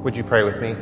Would you pray with me?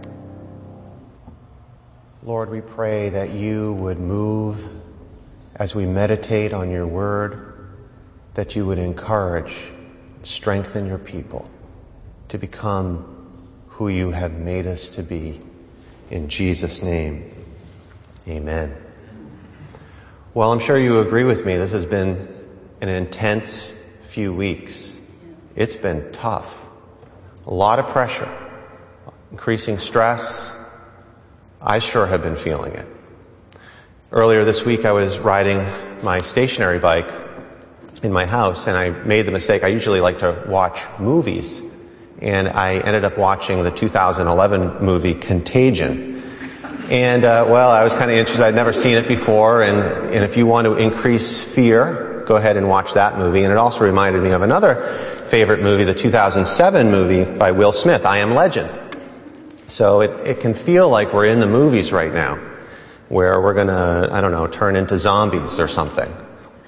Lord, we pray that you would move as we meditate on your word, that you would encourage, strengthen your people to become who you have made us to be. In Jesus' name, amen. Well, I'm sure you agree with me. This has been an intense few weeks. It's been tough. A lot of pressure, increasing stress. I sure have been feeling it. Earlier this week I was riding my stationary bike in my house and I made the mistake. I usually like to watch movies, and I ended up watching the 2011 movie Contagion. And I was kind of interested. I'd never seen it before, and if you want to increase fear, go ahead and watch that movie. And it also reminded me of another favorite movie, the 2007 movie by Will Smith, I Am Legend. So it can feel like we're in the movies right now, where we're gonna, turn into zombies or something.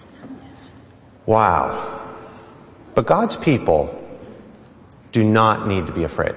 Wow. But God's people do not need to be afraid.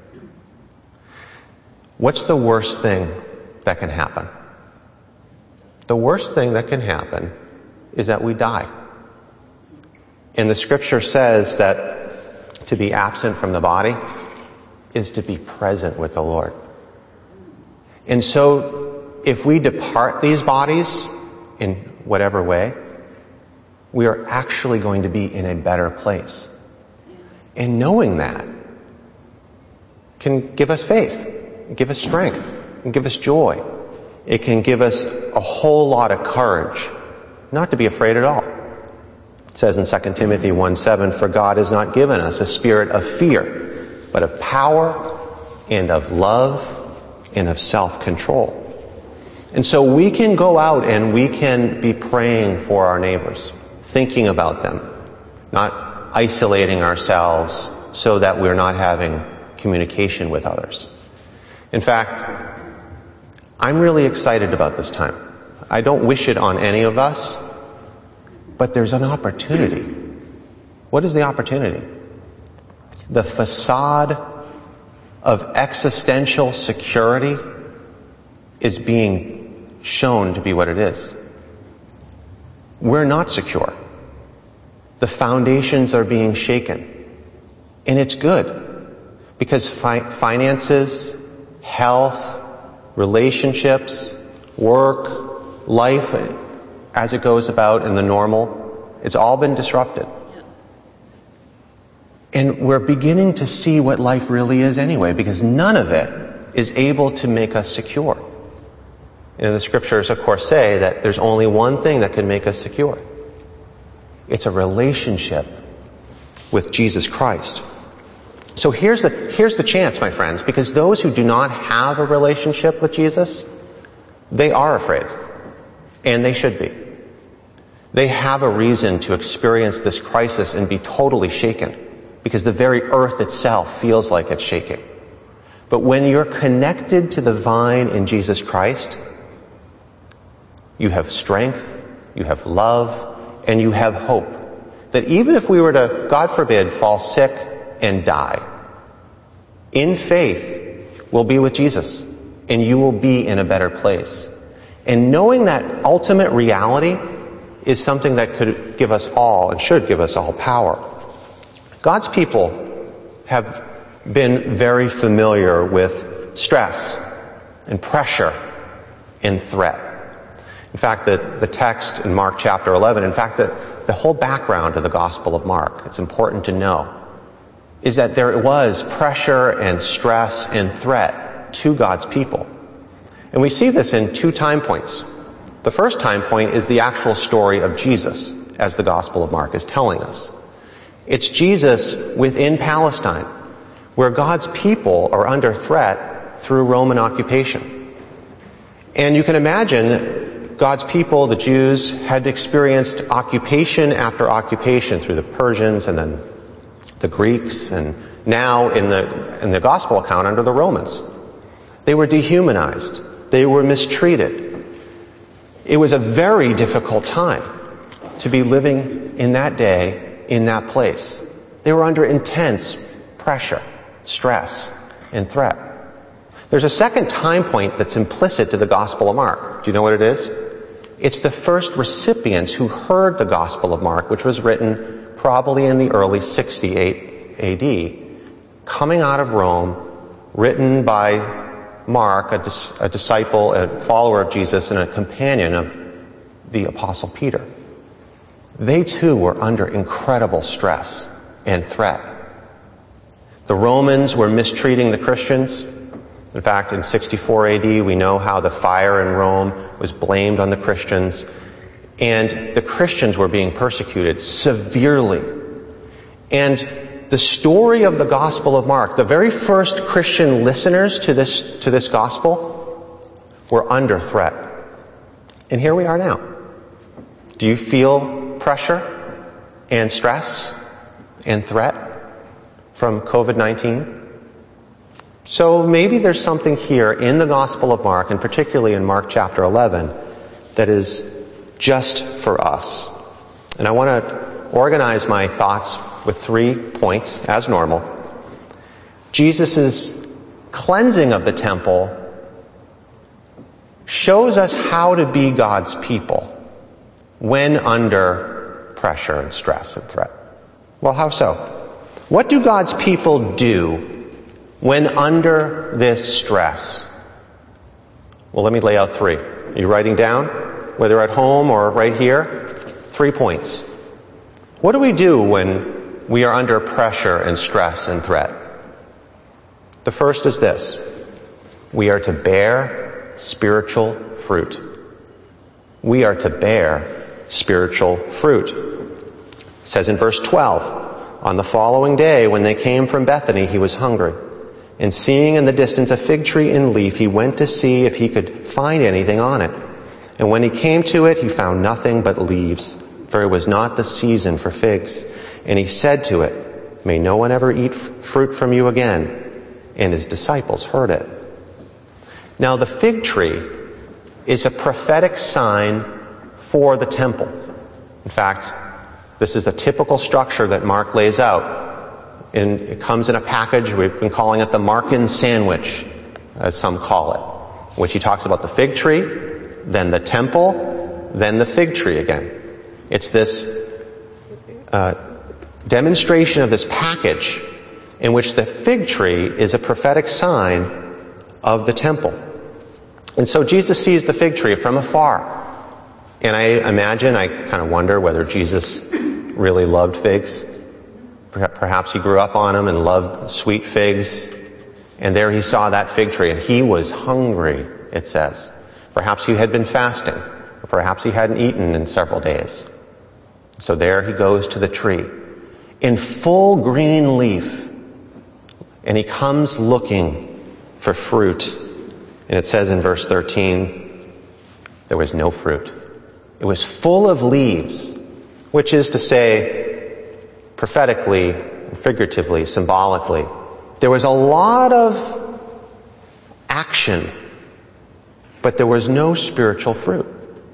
What's the worst thing that can happen? The worst thing that can happen is that we die. And the scripture says that to be absent from the body is to be present with the Lord. And so if we depart these bodies in whatever way, we are actually going to be in a better place. And knowing that can give us faith, give us strength, and give us joy. It can give us a whole lot of courage not to be afraid at all. It says in 2 Timothy 1:7, "For God has not given us a spirit of fear, but of power and of love and of self-control." And so we can go out and we can be praying for our neighbors, thinking about them, not isolating ourselves so that we're not having communication with others. In fact, I'm really excited about this time. I don't wish it on any of us, but there's an opportunity. What is the opportunity? The facade of existential security is being shown to be what it is. We're not secure. The foundations are being shaken. And it's good, because finances, health, relationships, work, life as it goes about in the normal, it's all been disrupted. And we're beginning to see what life really is anyway, because none of it is able to make us secure. And the scriptures, of course, say that there's only one thing that can make us secure. It's a relationship with Jesus Christ. So here's the chance, my friends, because those who do not have a relationship with Jesus, they are afraid. And they should be. They have a reason to experience this crisis and be totally shaken, because the very earth itself feels like it's shaking. But when you're connected to the vine in Jesus Christ, you have strength, you have love, and you have hope. That even if we were to, God forbid, fall sick and die, in faith, we'll be with Jesus, and you will be in a better place. And knowing that ultimate reality is something that could give us all, and should give us all, power. God's people have been very familiar with stress and pressure and threat. In fact, the text in Mark chapter 11, in fact, the whole background of the Gospel of Mark, it's important to know, is that there was pressure and stress and threat to God's people. And we see this in two time points. The first time point is the actual story of Jesus, as the Gospel of Mark is telling us. It's Jesus within Palestine, where God's people are under threat through Roman occupation. And you can imagine God's people, the Jews, had experienced occupation after occupation through the Persians and then the Greeks, and now in the Gospel account under the Romans. They were dehumanized. They were mistreated. It was a very difficult time to be living in that day, in that place. They were under intense pressure, stress. and threat. There's a second time point that's implicit to the Gospel of Mark. Do you know what it is? It's the first recipients who heard the Gospel of Mark, which was written probably in the early 60 AD, coming out of Rome, written by Mark, a disciple, a follower of Jesus, and a companion of the Apostle Peter. They too were under incredible stress and threat. The Romans were mistreating the Christians. In fact, in 64 AD, we know how the fire in Rome was blamed on the Christians, and the Christians were being persecuted severely. And the story of the Gospel of Mark, the very first Christian listeners to this gospel, were under threat. And here we are now. Do you feel pressure and stress and threat from COVID-19? So maybe there's something here in the Gospel of Mark, and particularly in Mark chapter 11, that is just for us. And I want to organize my thoughts with 3 points, as normal. Jesus' cleansing of the temple shows us how to be God's people when under pressure and stress and threat. Well, how so? What do God's people do when under this stress? Well, let me lay out 3. Are you writing down? Whether at home or right here? 3 points. What do we do when we are under pressure and stress and threat? The first is this. We are to bear spiritual fruit. We are to bear spiritual fruit. It says in verse 12, on the following day when they came from Bethany, he was hungry. And seeing in the distance a fig tree in leaf, he went to see if he could find anything on it. And when he came to it, he found nothing but leaves, for it was not the season for figs. And he said to it, may no one ever eat fruit from you again. And his disciples heard it. Now the fig tree is a prophetic sign for the temple. In fact, this is a typical structure that Mark lays out. And it comes in a package. We've been calling it the Markan sandwich, as some call it, which he talks about the fig tree, then the temple, then the fig tree again. It's this demonstration of this package in which the fig tree is a prophetic sign of the temple. And so Jesus sees the fig tree from afar. And I kind of wonder whether Jesus really loved figs. Perhaps he grew up on them and loved sweet figs. And there he saw that fig tree and he was hungry, it says. Perhaps he had been fasting. Or perhaps he hadn't eaten in several days. So there he goes to the tree in full green leaf. And he comes looking for fruit. And it says in verse 13, there was no fruit. It was full of leaves, which is to say, prophetically, figuratively, symbolically, there was a lot of action, but there was no spiritual fruit.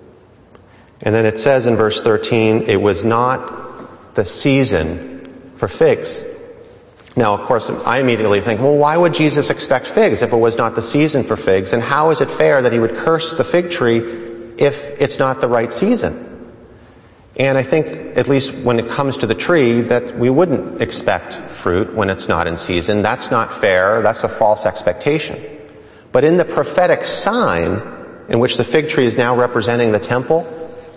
And then it says in verse 13, it was not the season for figs. Now, of course, I immediately think, well, why would Jesus expect figs if it was not the season for figs? And how is it fair that he would curse the fig tree if it's not the right season? And I think, at least when it comes to the tree, that we wouldn't expect fruit when it's not in season. That's not fair. That's a false expectation. But in the prophetic sign, in which the fig tree is now representing the temple,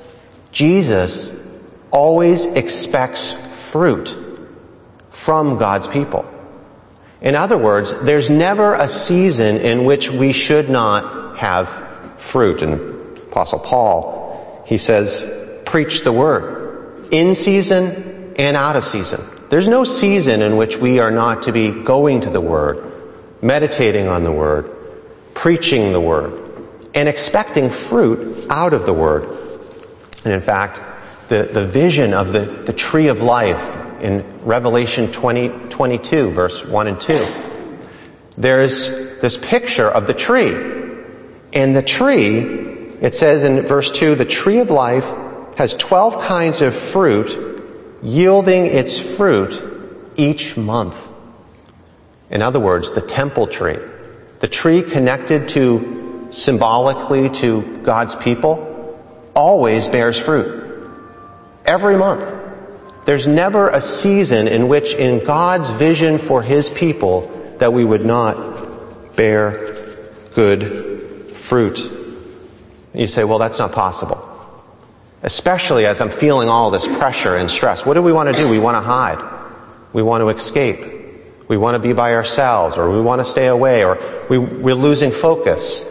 Jesus always expects fruit from God's people. In other words, there's never a season in which we should not have fruit. And Apostle Paul, he says, preach the word in season and out of season. There's no season in which we are not to be going to the word, meditating on the word, preaching the word, and expecting fruit out of the word. And in fact, the vision of the tree of life in Revelation 22, verse 1 and 2, there's this picture of the tree. And the tree, it says in verse 2, the tree of life has 12 kinds of fruit, yielding its fruit each month. In other words, the temple tree, the tree connected symbolically to God's people, always bears fruit. Every month. There's never a season in which, in God's vision for His people, that we would not bear good fruit. You say, well, that's not possible. Especially as I'm feeling all this pressure and stress. What do we want to do? We want to hide. We want to escape. We want to be by ourselves, or we want to stay away, or we're losing focus.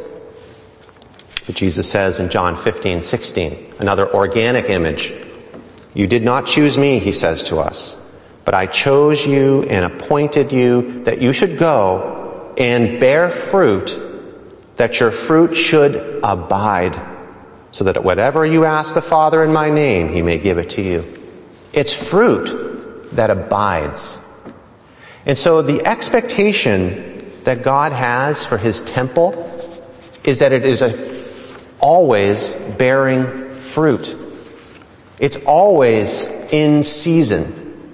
But Jesus says in John 15:16, another organic image, you did not choose me, He says to us, but I chose you and appointed you that you should go and bear fruit, that your fruit should abide, so that whatever you ask the Father in my name, He may give it to you. It's fruit that abides. And so the expectation that God has for His temple is that it is always bearing fruit. It's always in season.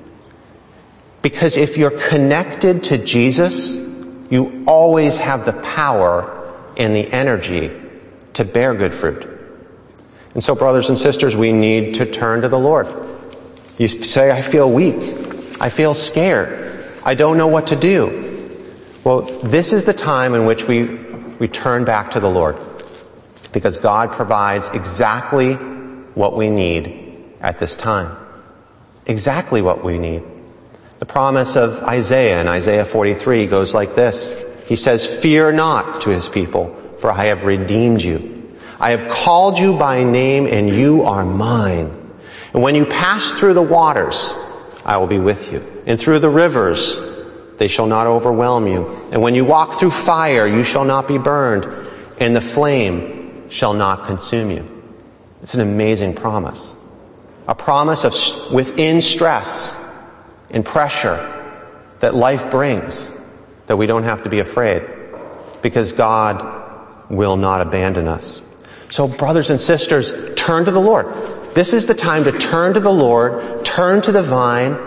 Because if you're connected to Jesus, you always have the power and the energy to bear good fruit. And so, brothers and sisters, we need to turn to the Lord. You say, I feel weak. I feel scared. I don't know what to do. Well, this is the time in which we turn back to the Lord. Because God provides exactly what we need at this time. Exactly what we need. The promise of Isaiah in Isaiah 43 goes like this. He says, fear not to His people, for I have redeemed you. I have called you by name, and you are mine. And when you pass through the waters, I will be with you. And through the rivers, they shall not overwhelm you. And when you walk through fire, you shall not be burned, and the flame shall not consume you. It's an amazing promise. A promise of within stress and pressure that life brings, that we don't have to be afraid, because God will not abandon us. So brothers and sisters, turn to the Lord. This is the time to turn to the Lord, turn to the vine,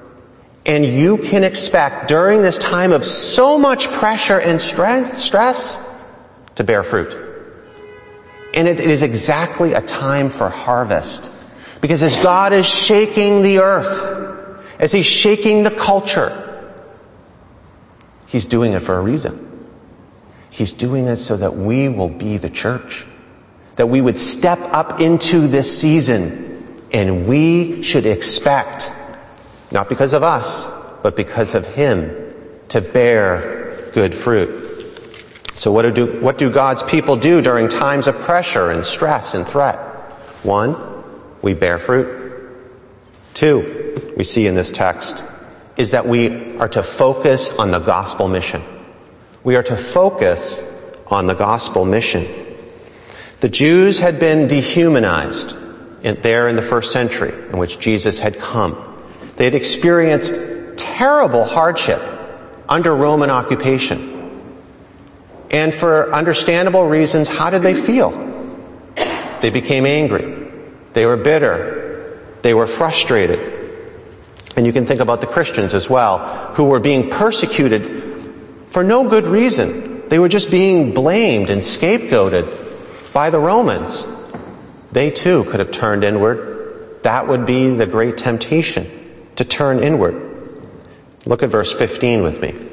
and you can expect during this time of so much pressure and stress to bear fruit. And it is exactly a time for harvest. Because as God is shaking the earth, as He's shaking the culture, He's doing it for a reason. He's doing it so that we will be the church. That we would step up into this season, and we should expect, not because of us, but because of Him, to bear good fruit. So what do God's people do during times of pressure and stress and threat? 1, we bear fruit. 2, we see in this text, is that we are to focus on the gospel mission. We are to focus on the gospel mission. The Jews had been dehumanized there in the first century in which Jesus had come. They had experienced terrible hardship under Roman occupation. And for understandable reasons, how did they feel? They became angry. They were bitter. They were frustrated. And you can think about the Christians as well, who were being persecuted for no good reason. They were just being blamed and scapegoated by the Romans. They too could have turned inward. That would be the great temptation, to turn inward. Look at verse 15 with me.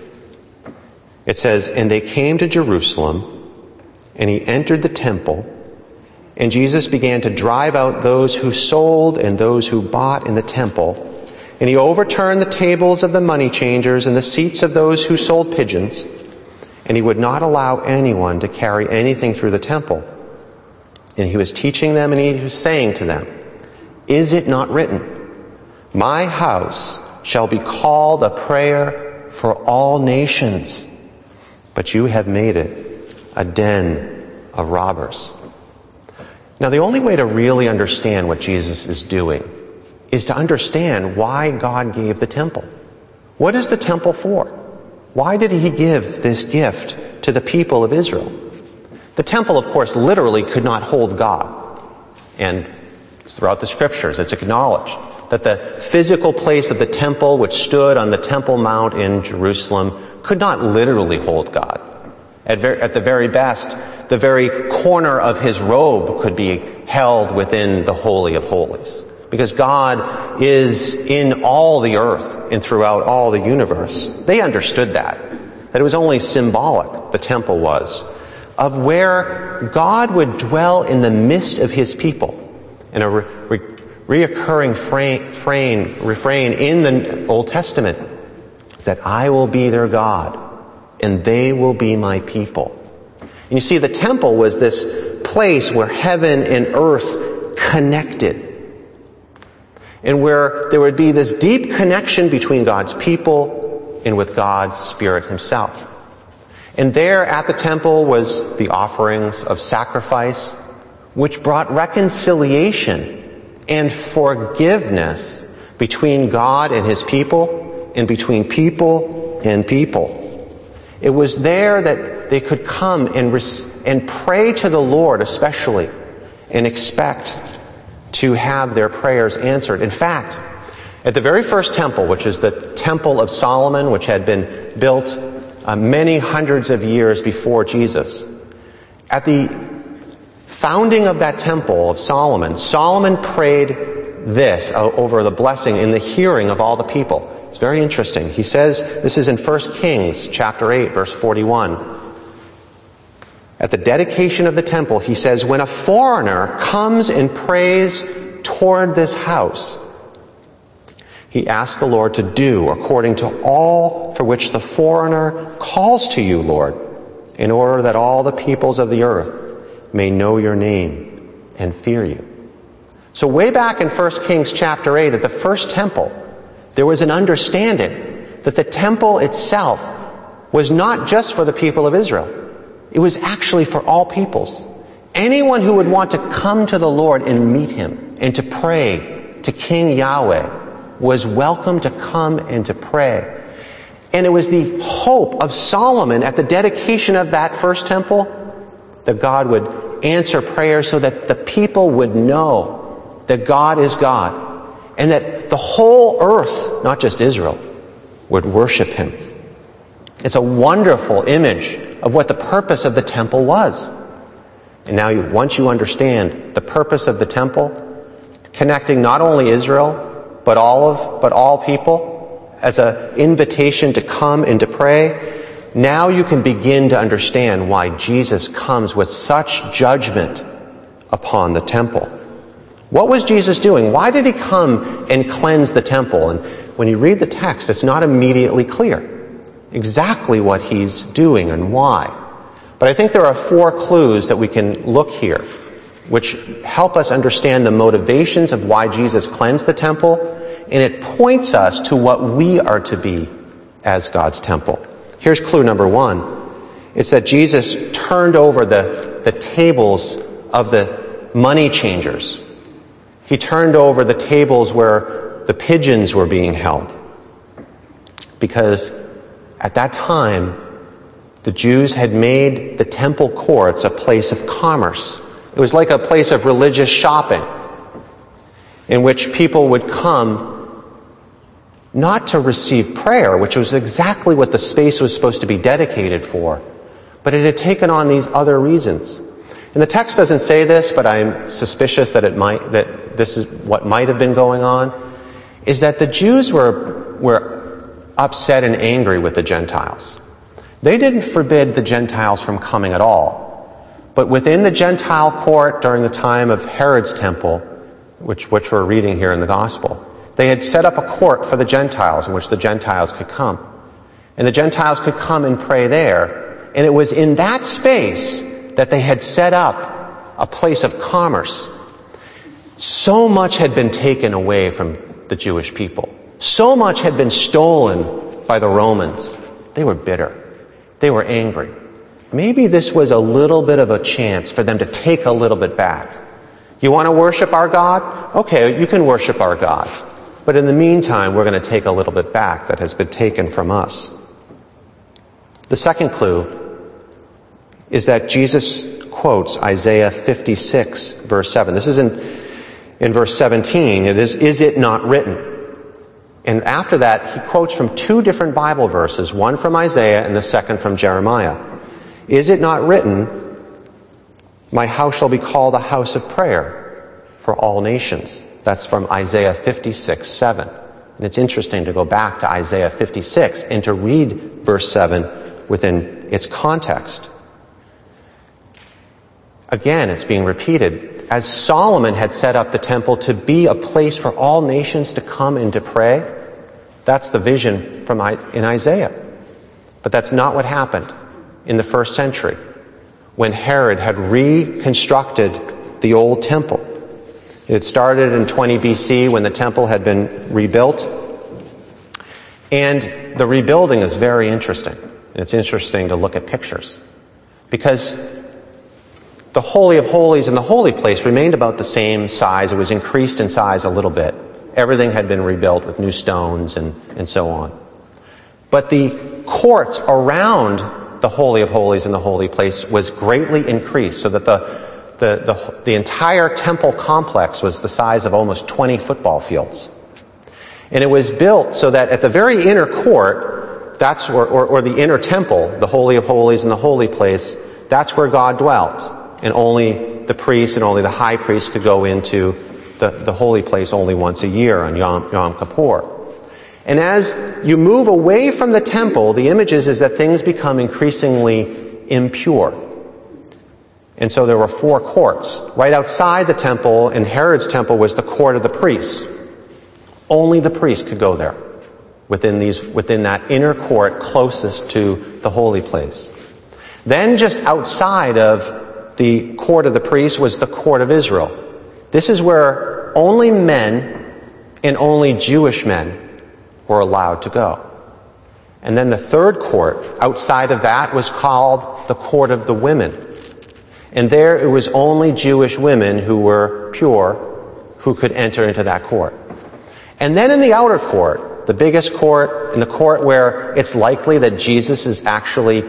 It says, and they came to Jerusalem, and He entered the temple, and Jesus began to drive out those who sold and those who bought in the temple. And He overturned the tables of the money changers and the seats of those who sold pigeons. And He would not allow anyone to carry anything through the temple. And He was teaching them, and He was saying to them, is it not written, my house shall be called a prayer for all nations, but you have made it a den of robbers. Now, the only way to really understand what Jesus is doing is to understand why God gave the temple. What is the temple for? Why did He give this gift to the people of Israel? The temple, of course, literally could not hold God. And throughout the Scriptures, it's acknowledged. that the physical place of the temple, which stood on the Temple Mount in Jerusalem, could not literally hold God. At the very best, the very corner of his robe could be held within the Holy of Holies. Because God is in all the earth and throughout all the universe. They understood that it was only symbolic, the temple was, of where God would dwell in the midst of his people. And a reoccurring refrain in the Old Testament is that I will be their God and they will be my people. And you see, the temple was this place where heaven and earth connected. And where there would be this deep connection between God's people and with God's Spirit himself. And there at the temple was the offerings of sacrifice, which brought reconciliation and forgiveness between God and his people, and between people and people. It was there that they could come and pray to the Lord especially, and expect to have their prayers answered. In fact, at the very first temple, which is the Temple of Solomon, which had been built many hundreds of years before Jesus, at the founding of that Temple of Solomon, Solomon prayed this over the blessing in the hearing of all the people. It's very interesting. He says, this is in 1 Kings chapter 8, verse 41. At the dedication of the temple, he says, when a foreigner comes and prays toward this house, he asks the Lord to do according to all for which the foreigner calls to you, Lord, in order that all the peoples of the earth may know your name and fear you. So way back in 1 Kings chapter 8, at the first temple, there was an understanding that the temple itself was not just for the people of Israel. It was actually for all peoples. Anyone who would want to come to the Lord and meet him and to pray to King Yahweh was welcome to come and to pray. And it was the hope of Solomon at the dedication of that first temple that God would answer prayers so that the people would know that God is God and that the whole earth, not just Israel, would worship him. It's a wonderful image of what the purpose of the temple was. And now once you understand the purpose of the temple, connecting not only Israel, but all people, as an invitation to come and to pray, now you can begin to understand why Jesus comes with such judgment upon the temple. What was Jesus doing? Why did he come and cleanse the temple? And when you read the text, it's not immediately clear exactly what he's doing and why. But I think there are 4 clues that we can look here, which help us understand the motivations of why Jesus cleansed the temple, and it points us to what we are to be as God's temple. Here's clue number 1. It's that Jesus turned over the tables of the money changers. He turned over the tables where the pigeons were being held. Because at that time, the Jews had made the temple courts a place of commerce. It was like a place of religious shopping in which people would come not to receive prayer, which was exactly what the space was supposed to be dedicated for, but it had taken on these other reasons. And the text doesn't say this, but I'm suspicious that this is what might have been going on, is that the Jews were upset and angry with the Gentiles. They didn't forbid the Gentiles from coming at all. But within the Gentile court during the time of Herod's temple, which we're reading here in the Gospel, they had set up a court for the Gentiles in which the Gentiles could come. And the Gentiles could come and pray there. And it was in that space that they had set up a place of commerce. So much had been taken away from the Jewish people. So much had been stolen by the Romans. They were bitter. They were angry. Maybe this was a little bit of a chance for them to take a little bit back. You want to worship our God? Okay, you can worship our God. But in the meantime, we're going to take a little bit back that has been taken from us. The second clue is that Jesus quotes Isaiah 56, verse 7. This is in verse 17, is it not written? And after that, he quotes from two different Bible verses, one from Isaiah and the second from Jeremiah. Is it not written, my house shall be called a house of prayer for all nations? That's from Isaiah 56:7. And it's interesting to go back to Isaiah 56 and to read verse 7 within its context. Again, it's being repeated. As Solomon had set up the temple to be a place for all nations to come and to pray, that's the vision in Isaiah. But that's not what happened in the first century when Herod had reconstructed the old temple. It started in 20 BC when the temple had been rebuilt. And the rebuilding is very interesting. And it's interesting to look at pictures. Because the Holy of Holies and the holy place remained about the same size. It was increased in size a little bit. Everything had been rebuilt with new stones and so on. But the courts around the Holy of Holies and the holy place was greatly increased, so that the entire temple complex was the size of almost 20 football fields. And it was built so that at the very inner court, that's where, or the inner temple, the Holy of Holies and the holy place, that's where God dwelt. And only the priest and only the high priest could go into the holy place only once a year on Yom Kippur. And as you move away from the temple, the image is that things become increasingly impure. And so there were 4 courts. Right outside the temple, in Herod's temple, was the court of the priests. Only the priest could go there, within that inner court closest to the holy place. Then just outside of the court of the priests was the court of Israel. This is where only men and only Jewish men were allowed to go. And then the third court outside of that was called the court of the women. And there it was only Jewish women who were pure who could enter into that court. And then in the outer court, the biggest court, in the court where it's likely that Jesus is actually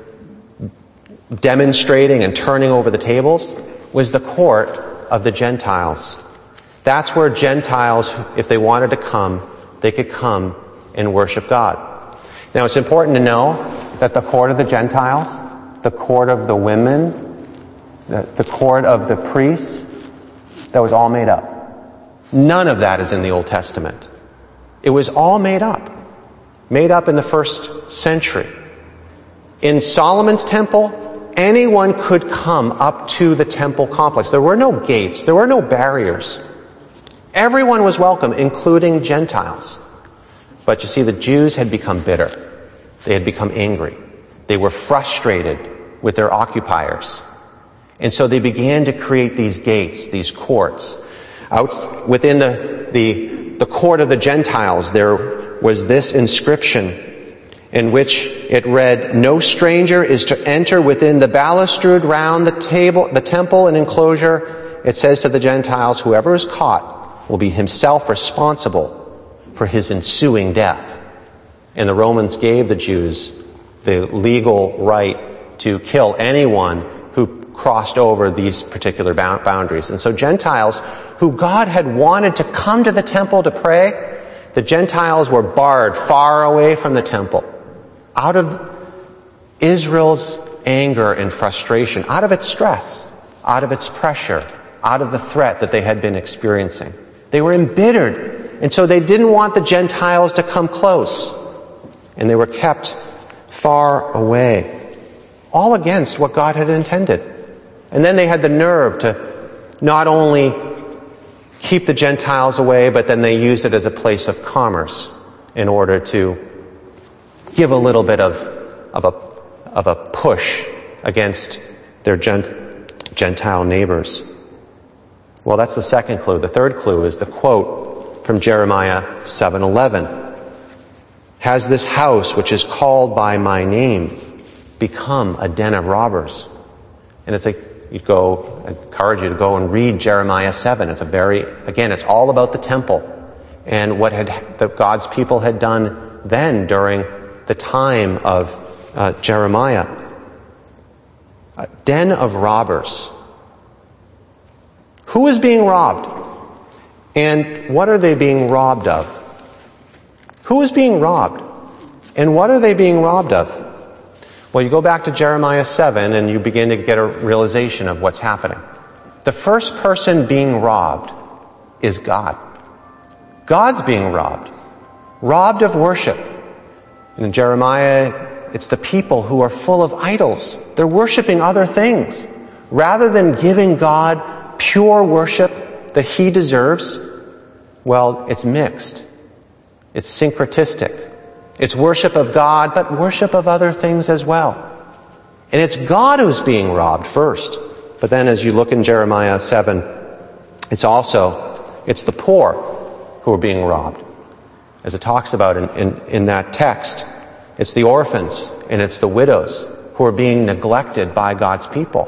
demonstrating and turning over the tables, was the court of the Gentiles. That's where Gentiles, if they wanted to come, they could come and worship God. Now it's important to know that the court of the Gentiles, the court of the women, the court of the priests, that was all made up. None of that is in the Old Testament. It was all made up. Made up in the first century. In Solomon's temple, anyone could come up to the temple complex. There were no gates. There were no barriers. Everyone was welcome, including Gentiles. But you see, the Jews had become bitter. They had become angry. They were frustrated with their occupiers. And so they began to create these gates, these courts. Out within the court of the Gentiles, there was this inscription in which it read, "No stranger is to enter within the balustrade round the temple and enclosure." It says to the Gentiles, whoever is caught will be himself responsible for his ensuing death. And the Romans gave the Jews the legal right to kill anyone who crossed over these particular boundaries. And so Gentiles, who God had wanted to come to the temple to pray, the Gentiles were barred far away from the temple, out of Israel's anger and frustration, out of its stress, out of its pressure, out of the threat that they had been experiencing. They were embittered, and so they didn't want the Gentiles to come close, and they were kept far away, all against what God had intended. And then they had the nerve to not only keep the Gentiles away, but then they used it as a place of commerce in order to give a little bit of a push against their Gentile neighbors. Well, that's the second clue. The third clue is the quote from Jeremiah 7:11. "Has this house, which is called by my name, become a den of robbers?" And it's I encourage you to go and read Jeremiah 7. It's all about the temple and what God's people had done then during the time of Jeremiah. A den of robbers. Who is being robbed? And what are they being robbed of? Who is being robbed? And what are they being robbed of? Well, you go back to Jeremiah 7 and you begin to get a realization of what's happening. The first person being robbed is God. God's being robbed. Robbed of worship. And in Jeremiah, it's the people who are full of idols. They're worshiping other things. Rather than giving God pure worship that He deserves, well, it's mixed. It's syncretistic. It's worship of God, but worship of other things as well. And it's God who's being robbed first. But then as you look in Jeremiah 7, it's the poor who are being robbed. As it talks about in that text, it's the orphans and it's the widows who are being neglected by God's people.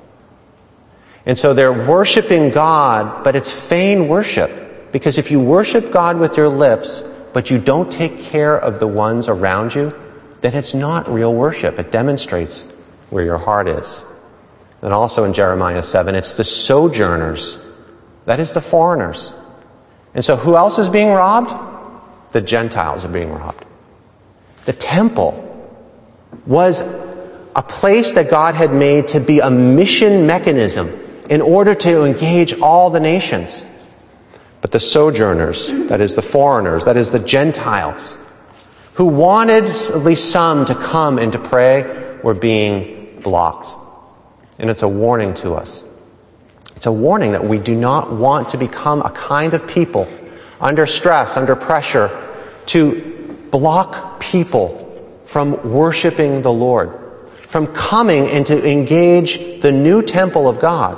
And so they're worshiping God, but it's feigned worship. Because if you worship God with your lips, but you don't take care of the ones around you, then it's not real worship. It demonstrates where your heart is. And also in Jeremiah 7, it's the sojourners. That is the foreigners. And so who else is being robbed? The Gentiles are being robbed. The temple was a place that God had made to be a mission mechanism in order to engage all the nations. But the sojourners, that is the foreigners, that is the Gentiles, who wanted at least some to come and to pray, were being blocked. And it's a warning to us. It's a warning that we do not want to become a kind of people under stress, under pressure, to block people from worshiping the Lord, from coming and to engage the new temple of God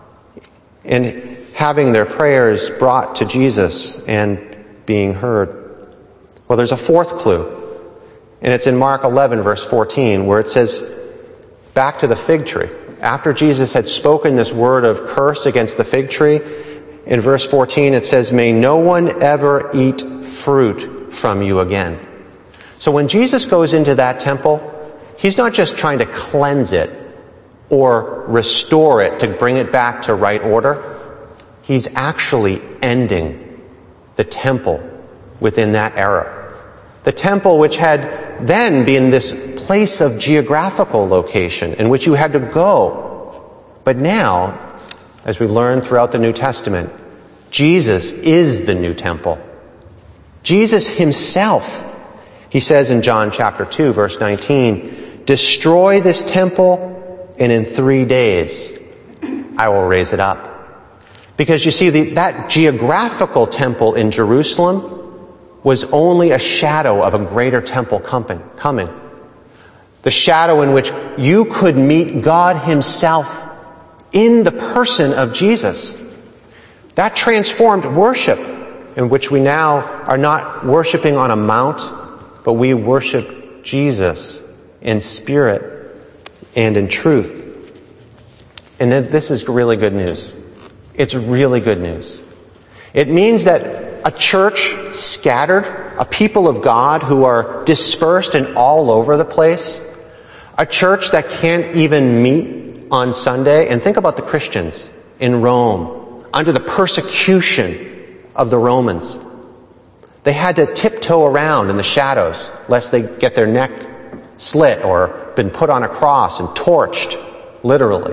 and having their prayers brought to Jesus and being heard. Well, there's a fourth clue, and it's in Mark 11, verse 14, where it says, back to the fig tree. After Jesus had spoken this word of curse against the fig tree, in verse 14 it says, "May no one ever eat fruit from you again." So when Jesus goes into that temple, He's not just trying to cleanse it or restore it to bring it back to right order. He's actually ending the temple within that era. The temple which had then been this place of geographical location in which you had to go. But now, as we learn throughout the New Testament, Jesus is the new temple. Jesus Himself, He says in John chapter 2, verse 19, "Destroy this temple, and in 3 days I will raise it up." Because you see, that geographical temple in Jerusalem was only a shadow of a greater temple coming. The shadow in which you could meet God Himself in the person of Jesus. That transformed worship, in which we now are not worshiping on a mount, but we worship Jesus in spirit and in truth. And this is really good news. It's really good news. It means that a church scattered, a people of God who are dispersed and all over the place, a church that can't even meet on Sunday, and think about the Christians in Rome under the persecution of the Romans. They had to tiptoe around in the shadows lest they get their neck slit or been put on a cross and torched, literally.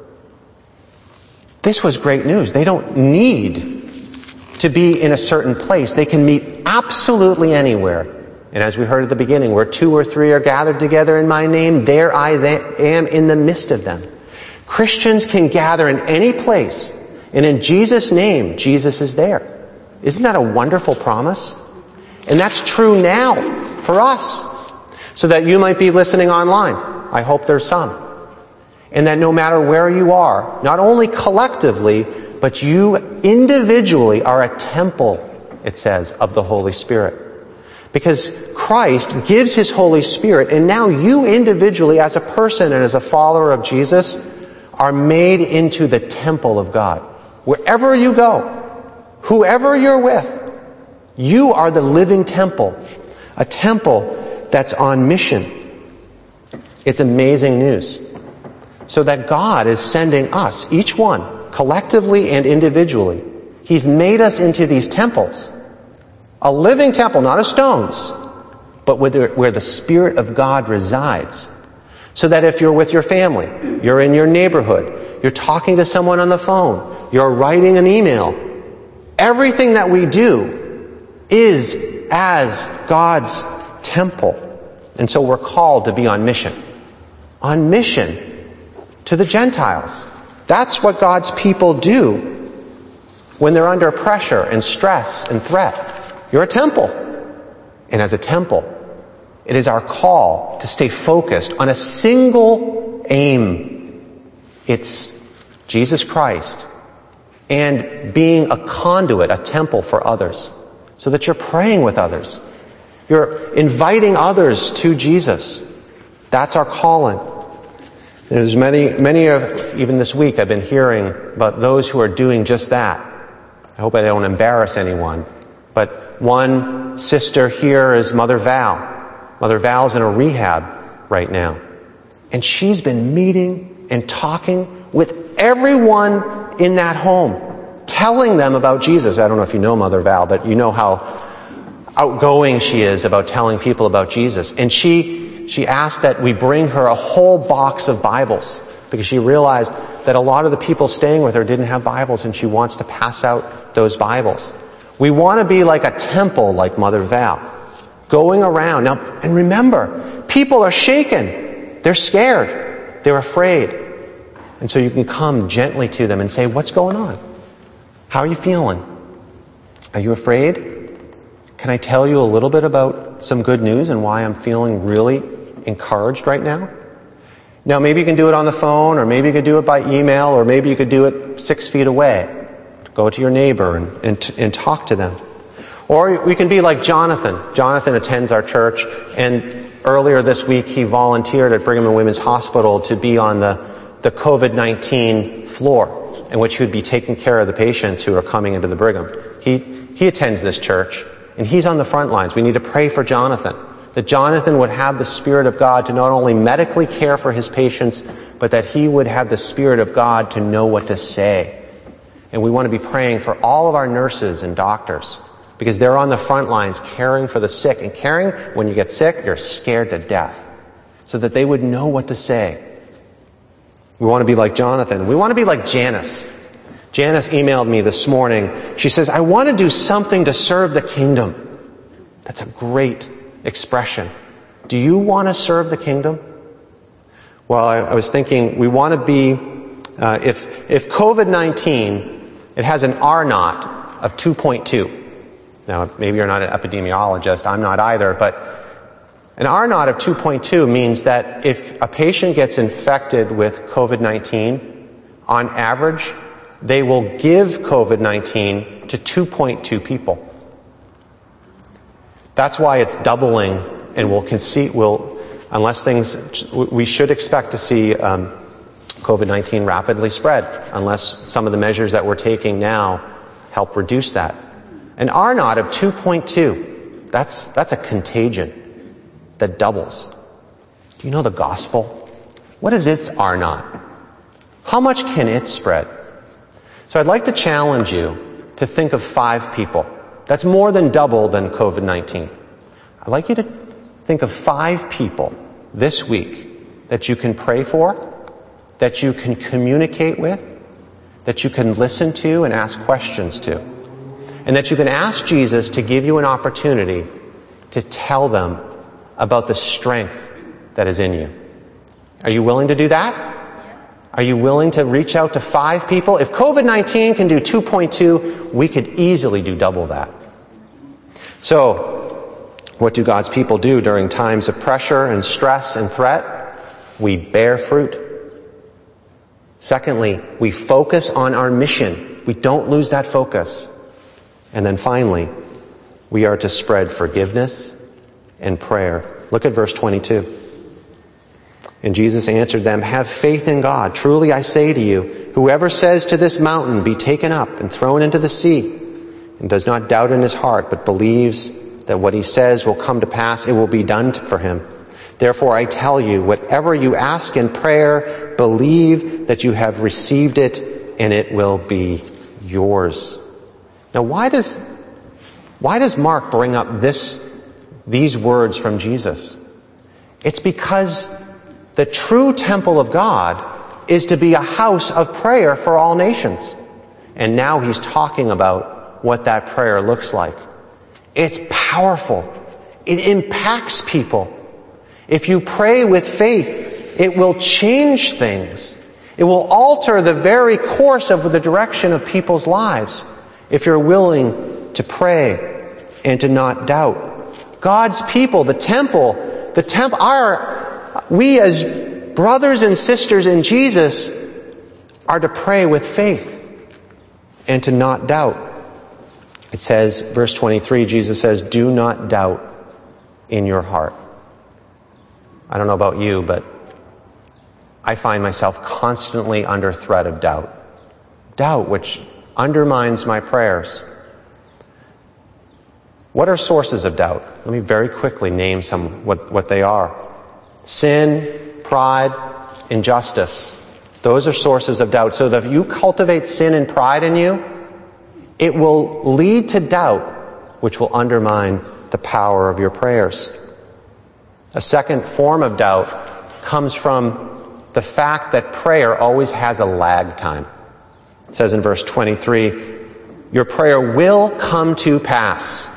This was great news. They don't need to be in a certain place. They can meet absolutely anywhere. And as we heard at the beginning, where 2 or 3 are gathered together in my name, there I am in the midst of them. Christians can gather in any place, and in Jesus' name, Jesus is there. Isn't that a wonderful promise? And that's true now for us, so that you might be listening online. I hope there's some. And that no matter where you are, not only collectively, but you individually are a temple, it says, of the Holy Spirit. Because Christ gives His Holy Spirit, and now you individually, as a person and as a follower of Jesus, are made into the temple of God. Wherever you go, whoever you're with, you are the living temple. A temple that's on mission. It's amazing news. So that God is sending us, each one, collectively and individually, He's made us into these temples. A living temple, not of stones, but where the Spirit of God resides. So that if you're with your family, you're in your neighborhood, you're talking to someone on the phone, you're writing an email, everything that we do is as God's temple. And so we're called to be on mission. On mission to the Gentiles. That's what God's people do when they're under pressure and stress and threat. You're a temple. And as a temple, it is our call to stay focused on a single aim. It's Jesus Christ and being a conduit, a temple for others, so that you're praying with others. You're inviting others to Jesus. That's our calling. There's many of, even this week, I've been hearing about those who are doing just that. I hope I don't embarrass anyone. But one sister here is Mother Val. Mother Val's in a rehab right now. And she's been meeting and talking with everyone in that home, telling them about Jesus. I don't know if you know Mother Val, but you know how outgoing she is about telling people about Jesus. And she asked that we bring her a whole box of Bibles because she realized that a lot of the people staying with her didn't have Bibles, and she wants to pass out those Bibles. We want to be like a temple like Mother Val. Going around. Now, and remember, people are shaken. They're scared. They're afraid. And so you can come gently to them and say, what's going on? How are you feeling? Are you afraid? Can I tell you a little bit about some good news and why I'm feeling really encouraged right now? Now, maybe you can do it on the phone, or maybe you could do it by email, or maybe you could do it 6 feet away. Go to your neighbor and talk to them. Or we can be like Jonathan. Jonathan attends our church, and earlier this week he volunteered at Brigham and Women's Hospital to be on the COVID-19 floor, in which he would be taking care of the patients who are coming into the Brigham. He attends this church, and he's on the front lines. We need to pray for Jonathan, that Jonathan would have the Spirit of God to not only medically care for his patients, but that he would have the Spirit of God to know what to say. And we want to be praying for all of our nurses and doctors, because they're on the front lines caring for the sick. And caring, when you get sick, you're scared to death. So that they would know what to say. We want to be like Jonathan. We want to be like Janice. Janice emailed me this morning. She says, I want to do something to serve the kingdom. That's a great expression. Do you want to serve the kingdom? Well, I was thinking we want to be, if COVID-19, it has an R-naught of 2.2. Now, maybe you're not an epidemiologist, I'm not either, but an R-naught of 2.2 means that if a patient gets infected with COVID-19, on average, they will give COVID-19 to 2.2 people. That's why it's doubling, and we should expect to see COVID-19 rapidly spread, unless some of the measures that we're taking now help reduce that. An R-naught of 2.2, that's a contagion that doubles. Do you know the gospel? What is its R-naught? How much can it spread? So I'd like to challenge you to think of 5 people. That's more than double than COVID-19. I'd like you to think of 5 people this week that you can pray for, that you can communicate with, that you can listen to and ask questions to, and that you can ask Jesus to give you an opportunity to tell them about the strength that is in you. Are you willing to do that? Are you willing to reach out to 5 people? If COVID-19 can do 2.2, we could easily do double that. So, what do God's people do during times of pressure and stress and threat? We bear fruit. Secondly, we focus on our mission. We don't lose that focus. And then finally, we are to spread forgiveness and prayer. Look at verse 22. And Jesus answered them, have faith in God. Truly I say to you, whoever says to this mountain, be taken up and thrown into the sea, and does not doubt in his heart, but believes that what he says will come to pass, it will be done for him. Therefore I tell you, whatever you ask in prayer, believe that you have received it, and it will be yours. Now, why does Mark bring up these words from Jesus? It's because the true temple of God is to be a house of prayer for all nations. And now he's talking about what that prayer looks like. It's powerful. It impacts people. If you pray with faith, it will change things. It will alter the very course of the direction of people's lives if you're willing to pray and to not doubt. God's people, the temple, we as brothers and sisters in Jesus are to pray with faith and to not doubt. It says, verse 23, Jesus says, "Do not doubt in your heart." I don't know about you, but I find myself constantly under threat of doubt. Doubt, which undermines my prayers. What are sources of doubt? Let me very quickly name what they are. Sin, pride, injustice. Those are sources of doubt. So that if you cultivate sin and pride in you, it will lead to doubt, which will undermine the power of your prayers. A second form of doubt comes from the fact that prayer always has a lag time. It says in verse 23, your prayer will come to pass.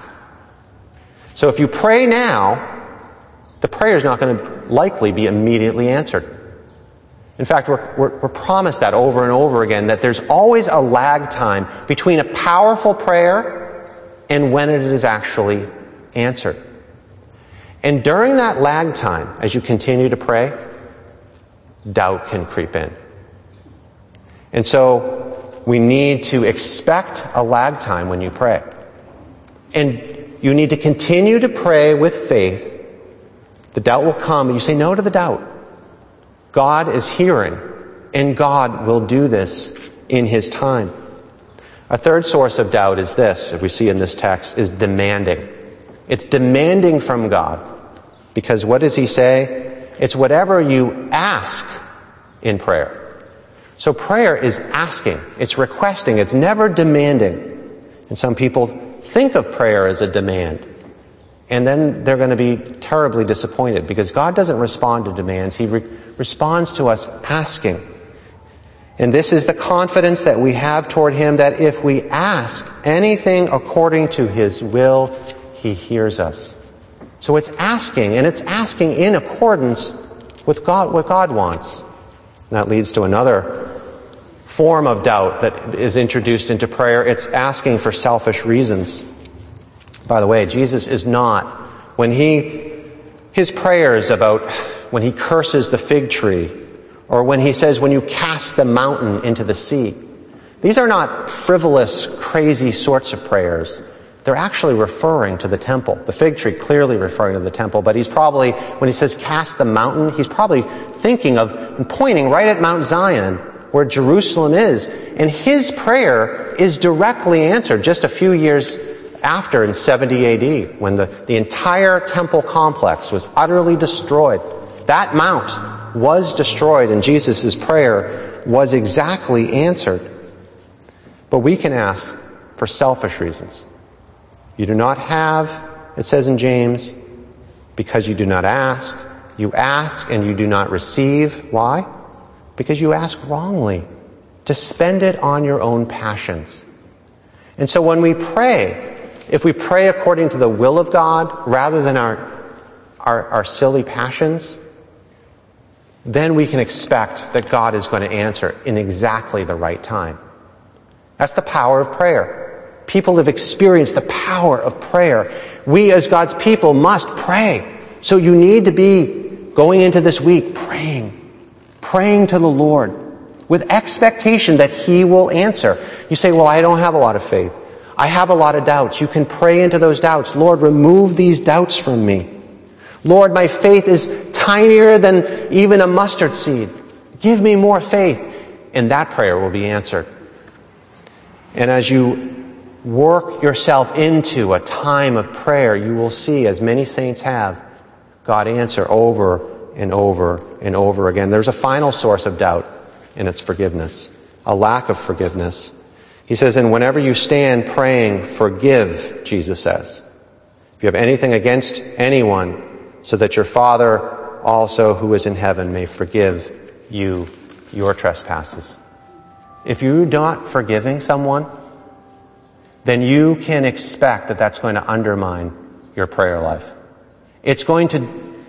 So if you pray now, the prayer is not going to likely be immediately answered. In fact, we're promised that over and over again, that there's always a lag time between a powerful prayer and when it is actually answered. And during that lag time, as you continue to pray, doubt can creep in. And so we need to expect a lag time when you pray. And you need to continue to pray with faith. The doubt will come, and you say no to the doubt. God is hearing, and God will do this in His time. A third source of doubt is this, as we see in this text, is demanding. It's demanding from God. Because what does He say? It's whatever you ask in prayer. So prayer is asking. It's requesting. It's never demanding. And some people think of prayer as a demand. And then they're going to be terribly disappointed because God doesn't respond to demands. He responds to us asking. And this is the confidence that we have toward Him, that if we ask anything according to His will, He hears us. So it's asking, and it's asking in accordance with God, what God wants. And that leads to another form of doubt that is introduced into prayer. It's asking for selfish reasons. By the way, Jesus is not, his prayers about when He curses the fig tree, or when He says, when you cast the mountain into the sea, these are not frivolous, crazy sorts of prayers. They're actually referring to the temple. The fig tree clearly referring to the temple, but He's probably, when He says cast the mountain, He's probably thinking of and pointing right at Mount Zion, where Jerusalem is. And His prayer is directly answered just a few years after, in 70 AD, when the entire temple complex was utterly destroyed. That mount was destroyed, and Jesus' prayer was exactly answered. But we can ask for selfish reasons. You do not have, it says in James, because you do not ask. You ask and you do not receive. Why? Because you ask wrongly, to spend it on your own passions. And so when we pray, if we pray according to the will of God rather than our silly passions, then we can expect that God is going to answer in exactly the right time. That's the power of prayer. People have experienced the power of prayer. We as God's people must pray. So you need to be going into this week praying to the Lord with expectation that He will answer. You say, well, I don't have a lot of faith. I have a lot of doubts. You can pray into those doubts. Lord, remove these doubts from me. Lord, my faith is tinier than even a mustard seed. Give me more faith. And that prayer will be answered. And as you work yourself into a time of prayer, you will see, as many saints have, God answer over and over and over again. There's a final source of doubt, and it's forgiveness. A lack of forgiveness. He says, and whenever you stand praying, forgive, Jesus says, if you have anything against anyone, so that your Father also who is in heaven may forgive you your trespasses. If you're not forgiving someone, then you can expect that that's going to undermine your prayer life. It's going to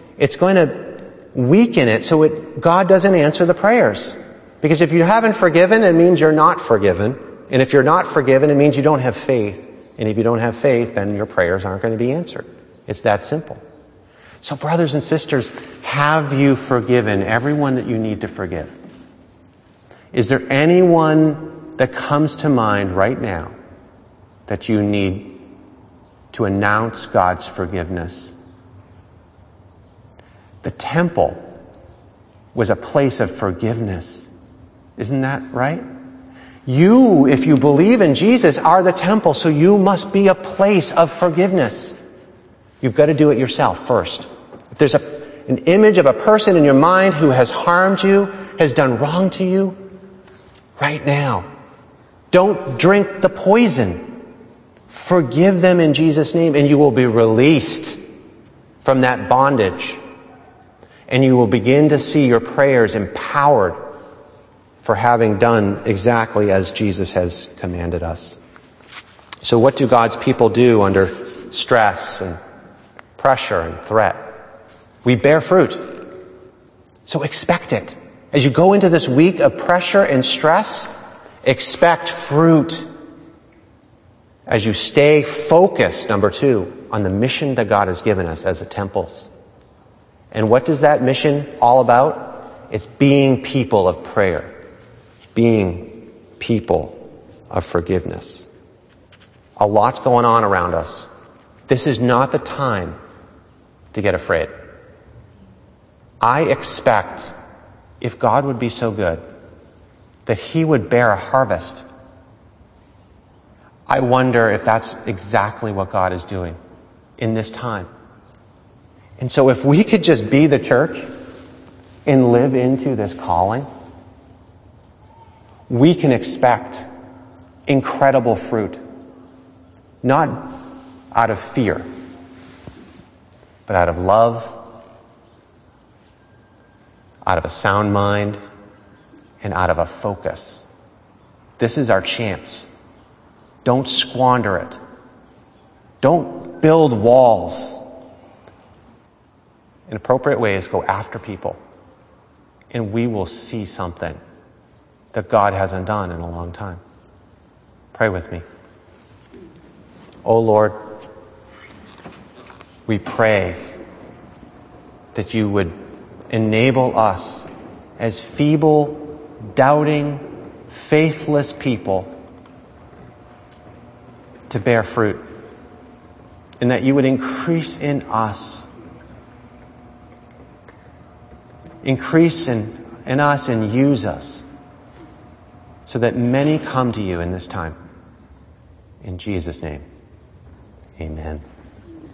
weaken it so God doesn't answer the prayers. Because if you haven't forgiven, it means you're not forgiven. And if you're not forgiven, it means you don't have faith. And if you don't have faith, then your prayers aren't going to be answered. It's that simple. So brothers and sisters, have you forgiven everyone that you need to forgive? Is there anyone that comes to mind right now that you need to announce God's forgiveness? The temple was a place of forgiveness. Isn't that right? You, if you believe in Jesus, are the temple, so you must be a place of forgiveness. You've got to do it yourself first. If there's an image of a person in your mind who has harmed you, has done wrong to you, right now, don't drink the poison. Forgive them in Jesus' name, and you will be released from that bondage. And you will begin to see your prayers empowered for having done exactly as Jesus has commanded us. So what do God's people do under stress and pressure and threat? We bear fruit. So expect it. As you go into this week of pressure and stress, expect fruit. As you stay focused, number 2, on the mission that God has given us as a temples. And what is that mission all about? It's being people of prayer. Being people of forgiveness. A lot's going on around us. This is not the time to get afraid. I expect, if God would be so good, that He would bear a harvest. I wonder if that's exactly what God is doing in this time. And so if we could just be the church and live into this calling, we can expect incredible fruit. Not out of fear, but out of love, out of a sound mind, and out of a focus. This is our chance. Don't squander it. Don't build walls. In appropriate ways, go after people. And we will see something that God hasn't done in a long time. Pray with me. Oh Lord, we pray that you would enable us as feeble, doubting, faithless people to bear fruit. And that you would increase in us. Increase in us and use us so that many come to you in this time. In Jesus' name, amen.